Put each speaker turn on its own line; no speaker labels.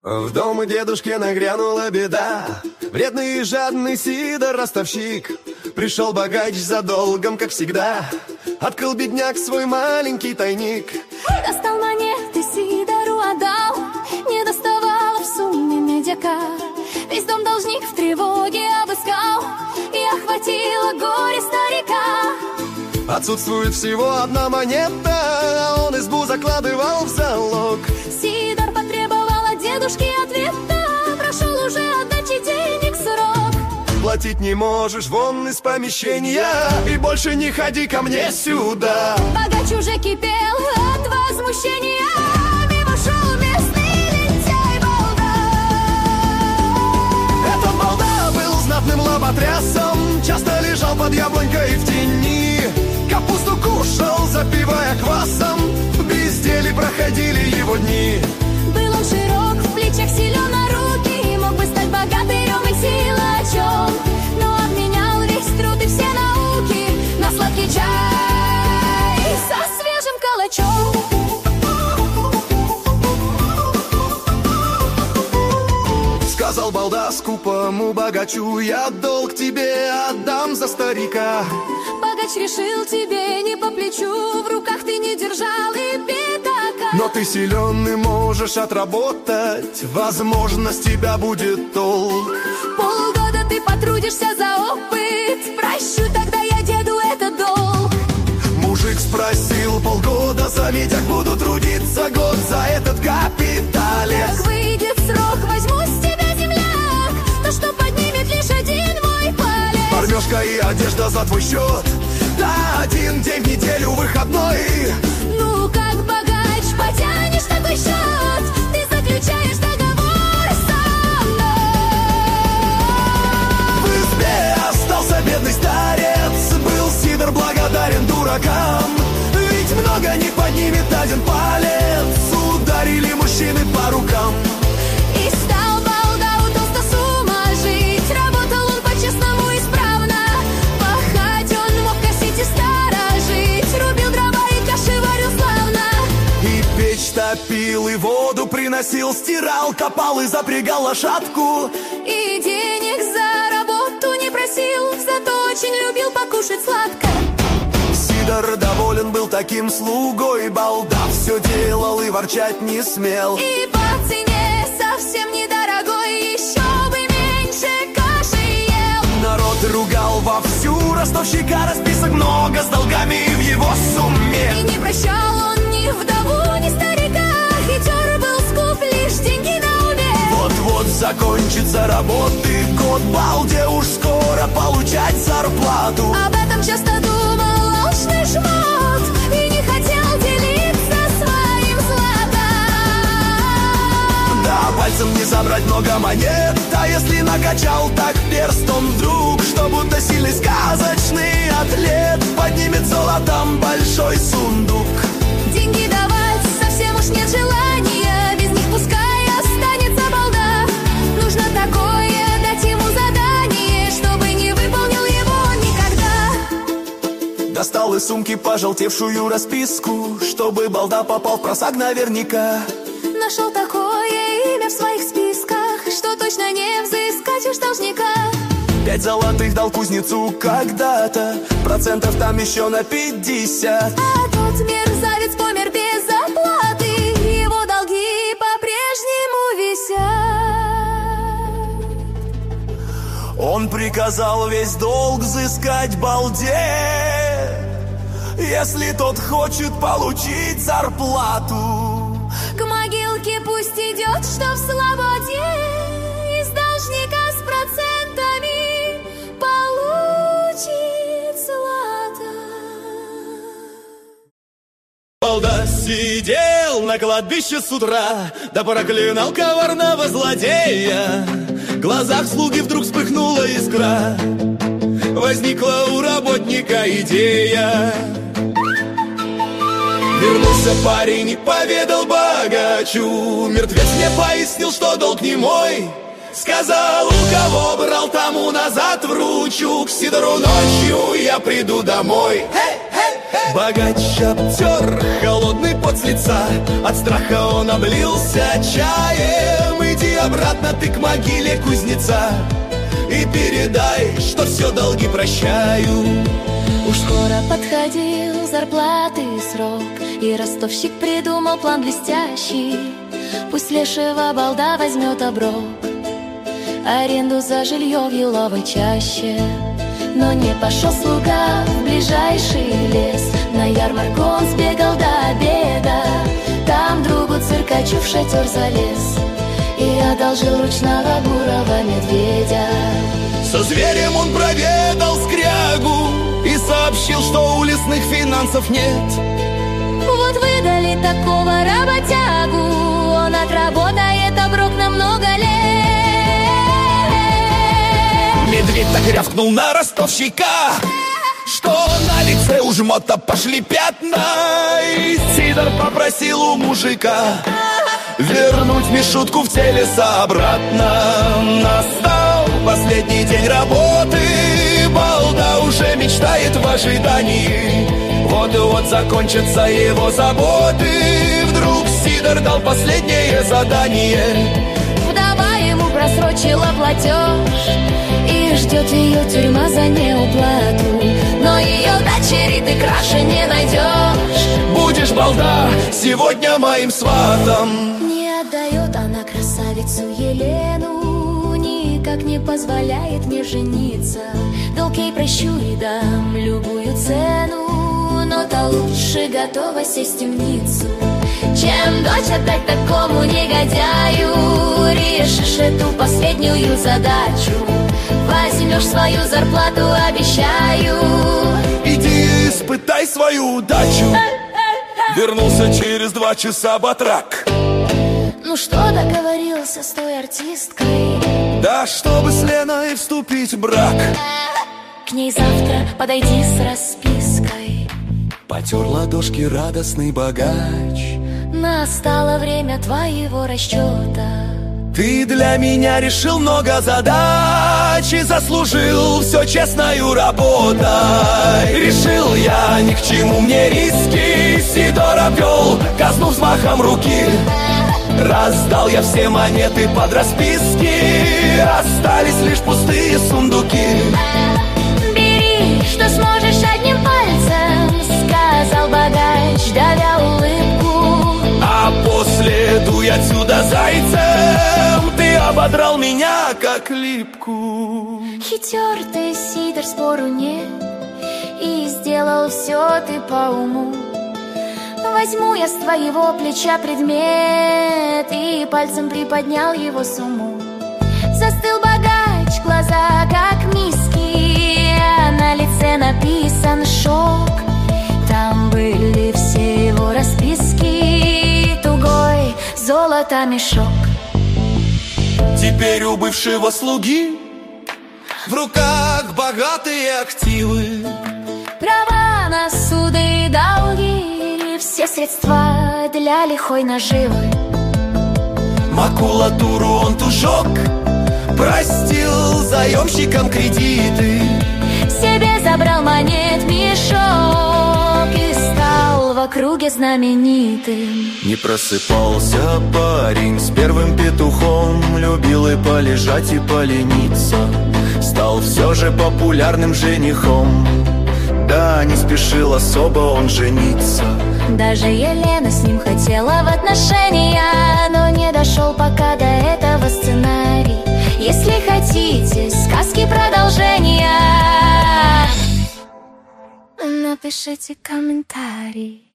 В дом дедушки нагрянула беда. Вредный и жадный Сидор, ростовщик. Пришел богач за долгом, как всегда. Открыл бедняк свой маленький тайник.
Достал монеты, Сидору отдал. Не доставало в сумме медяка. Весь дом должник в тревоге обыскал. И охватило горе старика.
Отсутствует всего одна монета, а он избу закладывал в залог.
Сидор потребовал от дедушки ответа. Прошел уже отдачи денег срок.
Платить не можешь, вон из помещения, и больше не ходи ко мне сюда.
Богач уже кипел от возмущения. Мимо шел местный лентяй балда.
Этот балда был знатным лоботрясом. Часто лежал под яблонькой в тени. Капусту кушал, запивая квасом. В безделе проходили его дни.
Был он широк, в плечах силен на руки. Мог бы стать богатырем и силачом, но обменял весь труд и все науки на сладкий чай со свежим калачом.
Сказал балда скупому богачу: я долг тебе отдам за старика.
Богач решил, тебе не по плечу. В руках ты не держал и пятака.
Но ты силен и можешь отработать. Возможно, с тебя будет толк.
Полгода ты потрудишься за опыт. Прощу тогда я деду этот долг.
Мужик спросил: полгода за медяк буду трудиться, год за этот капиталец.
Как выйдет срок, возьму с тебя земляк. То, что поднимет лишь один мой палец.
Кормежка и одежда за твой счет. Да, один день в неделю выходной.
Ну, как богач, потянешь такой счет. Ты заключаешь договор со мной.
В избе остался бедный старец. Был Сидор благодарен дуракам. Ведь много не поднимет один палец. Ударили мужчины по рукам.
И стал балда у толсто с ума жить. Работал он по-честному исправно. Пахать он мог, косить и сторожить. Рубил дрова и каши варил славно.
И печь топил, и воду приносил. Стирал, копал и запрягал лошадку.
И денег за работу не просил. Зато очень любил покушать сладко.
Сидор доволен был таким слугой. Балда все делал и ворчать не смел.
И по цене совсем недорогой. Еще бы меньше каши ел.
Народ ругал вовсю ростовщика. Расписок много с долгами в его сумме.
И не прощал он ни вдову, ни старика. Хитер был скуп, лишь деньги на уме.
Вот-вот закончится работы год. Балде уж скоро получать зарплату.
Об этом часто думал алчный жмот. И не хотел делиться своим златом.
Да, пальцем не забрать много монет. А если накачал так перст, он вдруг, что будто сильный сказочный атлет, поднимет золотом большой сундук.
Деньги давать совсем уж нет желания. Без них пускай останется балда. Нужно такое дать ему задание, чтобы не выполнил его никогда.
Достал из сумки пожелтевшую расписку, чтобы балда попал в просак наверняка.
Нашел такое имя в своих списках, что точно не взыскать уж должника.
5 золотых дал кузнецу когда-то, процентов там еще на 50.
А тот мерзавец помер без оплаты. Его долги по-прежнему висят.
Он приказал весь долг взыскать балде, если тот хочет получить зарплату.
К могилке пусть идет, что в слободе. Из должника с процентами получит злато.
Балда сидел на кладбище с утра, да проклинал коварного злодея. В глазах слуги вдруг вспыхнула искра. Возникла у работника идея. Вернулся парень и поведал богачу. Мертвец мне пояснил, что долг не мой. Сказал, у кого брал, тому назад вручу. К Сидору ночью я приду домой. Богач обтер холодный пот с лица. отца. От страха он облился чаем. Иди обратно ты к могиле кузнеца и передай, что все долги прощаю.
Уж скоро подходил зарплаты срок, и ростовщик придумал план блестящий. Пусть лешего балда возьмет оброк, аренду за жилье в еловой чаще. Но не пошел слуга в ближайший лес, на ярмарку он сбегал до обеда. Там другу циркачу в шатер залез и одолжил ручного бурого медведя.
Со зверем он проведал скрягу и сообщил, что у лесных финансов нет.
Вот выдали такого работягу, он отработает оброк на много лет.
Медведь так рявкнул на ростовщика, что на лице у жмота пошли пятна. И Сидор попросил у мужика вернуть Мишутку в телеса обратно. Настал последний день работы, балда уже мечтает в ожидании. Вот-вот закончатся его заботы. Вдруг Сидор дал последнее задание.
Вдова ему просрочила платеж, и ждет ее тюрьма за неуплату. Но ее дочери ты краше не найдешь.
Будешь, балда, сегодня моим сватом.
Не отдает она красавицу Елену, никак не позволяет мне жениться. Долг ей прощу и дам любую цену, но то лучше готова сесть в темницу, чем дочь отдать такому негодяю. Решишь эту последнюю задачу, возьмешь свою зарплату, обещаю.
Иди испытай свою удачу. Вернулся через 2 часа батрак.
Ну что, договорился с той артисткой?
Да, чтобы с Леной вступить в брак.
К ней завтра подойди с распиской.
Потер ладошки радостный богач.
Настало время твоего расчета.
Ты для меня решил много задач и заслужил все честною работой. Решил я, ни к чему мне риски. Сидор обвел казну взмахом руки. Раздал я все монеты под расписки. Остались лишь пустые сундуки.
Бери, что сможешь одним пальцем, сказал богач, давя улыбку.
А после дуй отсюда зайцем. Ты ободрал меня, как липку.
Хитер ты, Сидор, спору нет, и сделал все ты по уму. Возьму я с твоего плеча предмет и пальцем приподнял его сумму. Застыл богач, глаза как миски, а на лице написан шок. Там были все его расписки, тугой золото мешок.
Теперь у бывшего слуги в руках богатые активы,
Права на суды и долги, все средства для лихой наживы.
макулатуру он тужок, простил заемщикам кредиты.
Себе забрал монет мешок и стал в округе знаменитым.
Не просыпался парень с первым петухом, любил и полежать, и полениться. Стал все же популярным женихом, да не спешил особо он жениться.
Даже Елена с ним хотела в отношения, но не дошел пока до этого сценарий. Если хотите сказки продолжения, напишите комментарий.